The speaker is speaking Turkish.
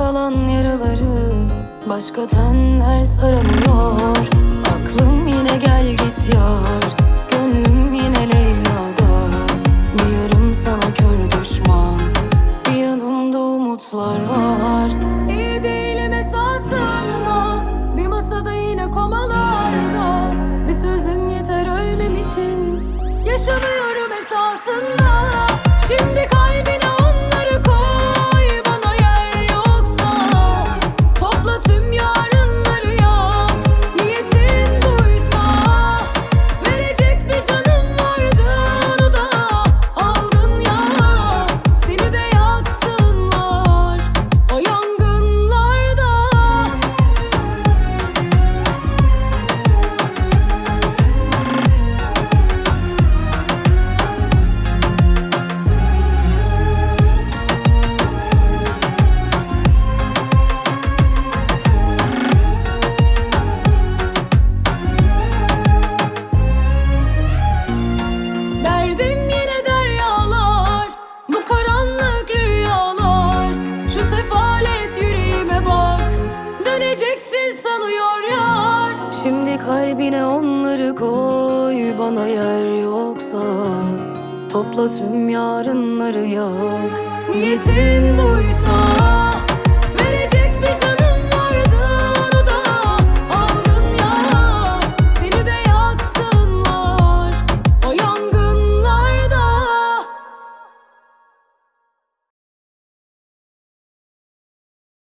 kalan yaraları başka tenler saramıyor. Aklım yine gel git yar, gönlüm yine Leyla'da. Bir yarım sana kör düşman, bir yanımda umutlar var. İyi değilim esasında, bir masada yine komalarda. Bir sözün yeter ölmem için, yaşamıyorum esasında. Şimdi kalbine onları koy, bana yer yoksa topla tüm yarınları yak. Niyetin buysa, verecek bir canım vardı, onu da aldın ya. Seni de yaksınlar o yangınlarda. Derdim yine deryalar, bu karanlık rüyalar. Şu sefalet yüreğime bak, döneceksin sanıyor yar. Şimdi kalbine onları koy, bana yer yoksa topla tüm yarınları yak. Niyetin buysa,